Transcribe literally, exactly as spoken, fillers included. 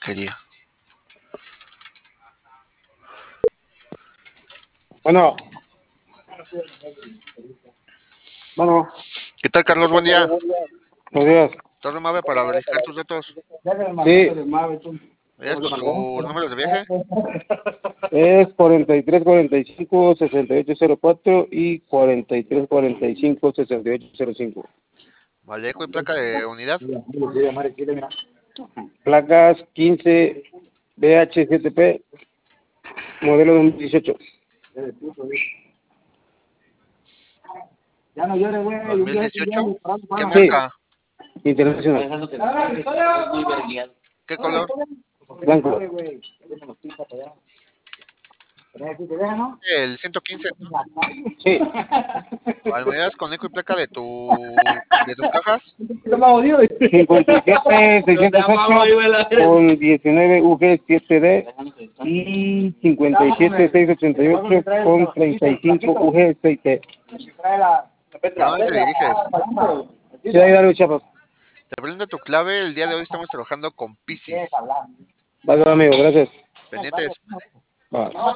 porquería. Bueno. Bueno. ¿Qué tal, Carlos? Buen día. Buenos días. ¿Estás de Mave para verificar tus datos? Sí. ¿Es con tus números de viaje? Es cuarenta y tres cuarenta y cinco sesenta y ocho cero cuatro y cuarenta y tres cuarenta y cinco sesenta y ocho cero cinco. Vallejo y placa de unidad. Placas quince B H siete P, modelo dos mil dieciocho. Ya no llores, güey. dos mil dieciocho. ¿Qué Sí, marca? internacional. ¿Qué color? Blanco. El ciento quince, ¿no? Sí. ¿Almonedas con eco y placa de tu de tus cajas? cincuenta y siete seiscientos ocho con diecinueve U G siete D y cincuenta y siete seiscientos ochenta y ocho con treinta y cinco U G seis T. ¿A dónde te diriges? Ciudad Hidalgo, Chiapas. Te brindo tu clave. El día de hoy estamos trabajando con Piscis. Vale, amigo, gracias. Pendientes. Vale.